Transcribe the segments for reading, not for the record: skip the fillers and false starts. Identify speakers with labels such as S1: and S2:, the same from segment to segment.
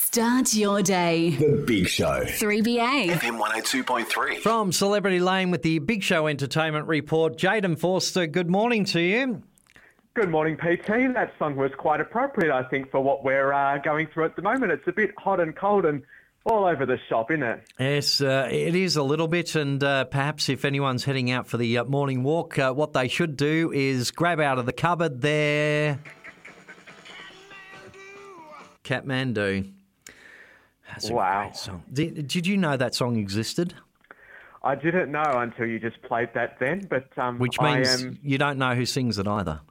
S1: Start your day.
S2: The Big Show.
S1: 3BA.
S2: FM 102.3.
S3: From Celebrity Lane with the Big Show Entertainment Report, Jaden Forster, good morning to you.
S4: Good morning, PT. That song was quite appropriate, I think, for what we're going through at the moment. It's a bit hot and cold and all over the shop, isn't it?
S3: Yes, it is a little bit, and perhaps if anyone's heading out for the morning walk, what they should do is grab out of the cupboard their Kathmandu. That's a great song. Did you know that song existed?
S4: I didn't know until you just played that then, but
S3: Which means you don't know who sings it either.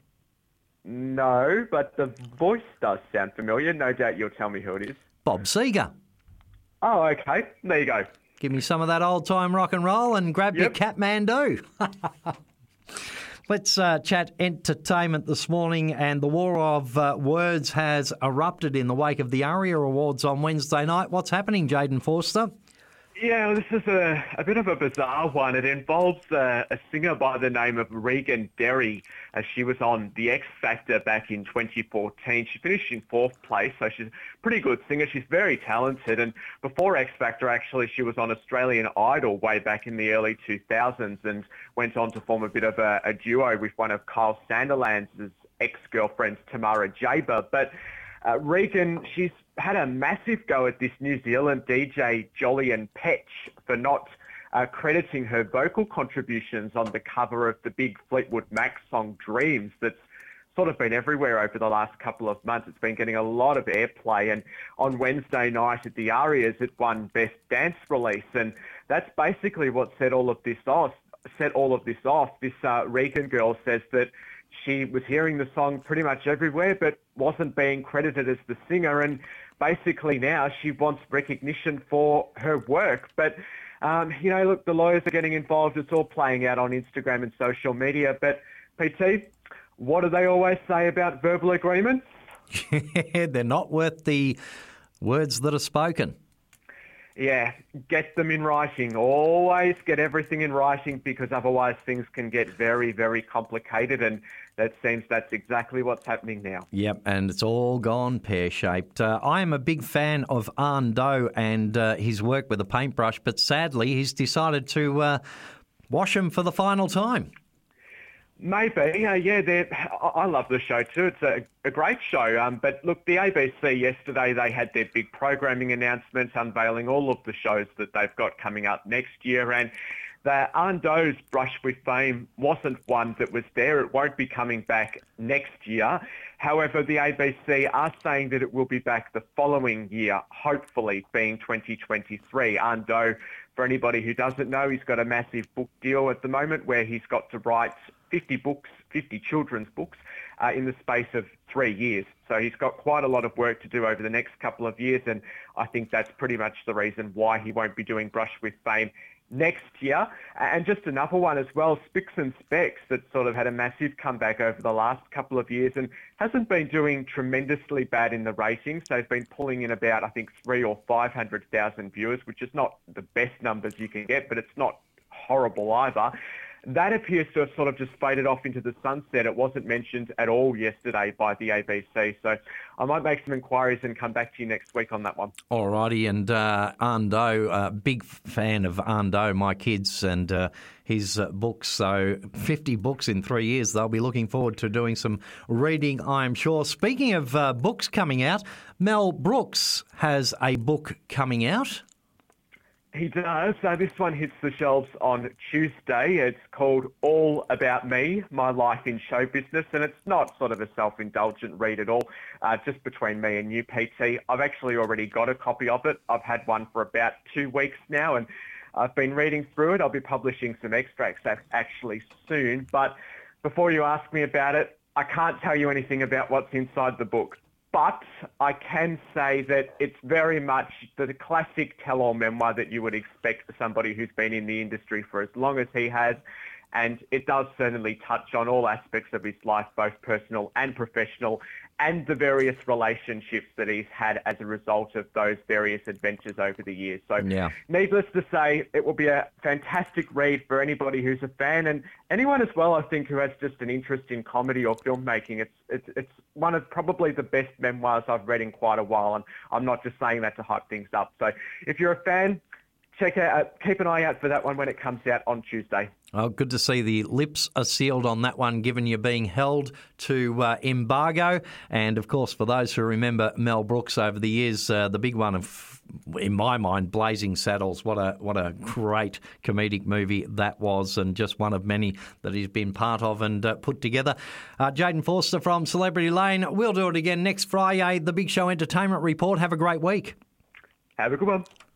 S4: No, but the voice does sound familiar. No doubt you'll tell me who it is.
S3: Bob Seger.
S4: Oh, okay. There you go.
S3: Give me some of that old-time rock and roll and grab your Kathmandu. Let's chat entertainment this morning, and the war of words has erupted in the wake of the ARIA Awards on Wednesday night. What's happening, Jaden Forster?
S4: Yeah, well, this is a bit of a bizarre one. It involves a singer by the name of Regan Derry. She was on The X Factor back in 2014. She finished in 4th place, so she's a pretty good singer. She's very talented. And before X Factor, actually, she was on Australian Idol way back in the early 2000s and went on to form a bit of a duo with one of Kyle Sandilands' ex-girlfriends, Tamara Jaber. But Regan, she's had a massive go at this New Zealand DJ Jolyon Petch for not crediting her vocal contributions on the cover of the big Fleetwood Mac song Dreams that's sort of been everywhere over the last couple of months. It's been getting a lot of airplay, and on Wednesday night at the ARIAs it won Best Dance Release, and that's basically what set all of this off. This Regan girl says that she was hearing the song pretty much everywhere but wasn't being credited as the singer, and basically now she wants recognition for her work. But, look, the lawyers are getting involved. It's all playing out on Instagram and social media. But, PT, what do they always say about verbal agreements?
S3: They're not worth the words that are spoken.
S4: Yeah, get them in writing. Always get everything in writing, because otherwise things can get very, very complicated, and that seems that's exactly what's happening now.
S3: Yep, and it's all gone pear-shaped. I am a big fan of Ando and his work with a paintbrush, but sadly he's decided to wash him for the final time.
S4: Maybe, I love the show too. It's a great show. But look, the ABC yesterday, they had their big programming announcements unveiling all of the shows that they've got coming up next year. And the Ando's Brush with Fame wasn't one that was there. It won't be coming back next year. However, the ABC are saying that it will be back the following year, hopefully being 2023. Ando, for anybody who doesn't know, he's got a massive book deal at the moment where he's got to write 50 children's books in the space of 3 years. So he's got quite a lot of work to do over the next couple of years, and I think that's pretty much the reason why he won't be doing Brush with Fame next year. And just another one as well, Spicks and Specs, that sort of had a massive comeback over the last couple of years and hasn't been doing tremendously bad in the ratings. They've been pulling in about, I think, 300,000 or 500,000 viewers, which is not the best numbers you can get, but it's not horrible either. That appears to have sort of just faded off into the sunset. It wasn't mentioned at all yesterday by the ABC. So I might make some inquiries and come back to you next week on that one.
S3: All righty. And Ando, big fan of Ando, my kids, and his books. So 50 books in 3 years. They'll be looking forward to doing some reading, I'm sure. Speaking of books coming out, Mel Brooks has a book coming out.
S4: He does. This one hits the shelves on Tuesday. It's called All About Me, My Life in Show Business, and it's not sort of a self-indulgent read at all, just between me and you, PT. I've actually already got a copy of it. I've had one for about 2 weeks now, and I've been reading through it. I'll be publishing some extracts actually soon, but before you ask me about it, I can't tell you anything about what's inside the book. But I can say that it's very much the classic tell-all memoir that you would expect for somebody who's been in the industry for as long as he has. And it does certainly touch on all aspects of his life, both personal and professional, and the various relationships that he's had as a result of those various adventures over the years. So needless to say, it will be a fantastic read for anybody who's a fan and anyone as well, I think, who has just an interest in comedy or filmmaking. It's one of probably the best memoirs I've read in quite a while, and I'm not just saying that to hype things up. So if you're a fan, keep an eye out for that one when it comes out on Tuesday.
S3: Oh, good to see the lips are sealed on that one, given you're being held to embargo. And, of course, for those who remember Mel Brooks over the years, the big one of, in my mind, Blazing Saddles. What a great comedic movie that was, and just one of many that he's been part of and put together. Jayden Forster from Celebrity Lane. We'll do it again next Friday. The Big Show Entertainment Report. Have a great week.
S4: Have a good one.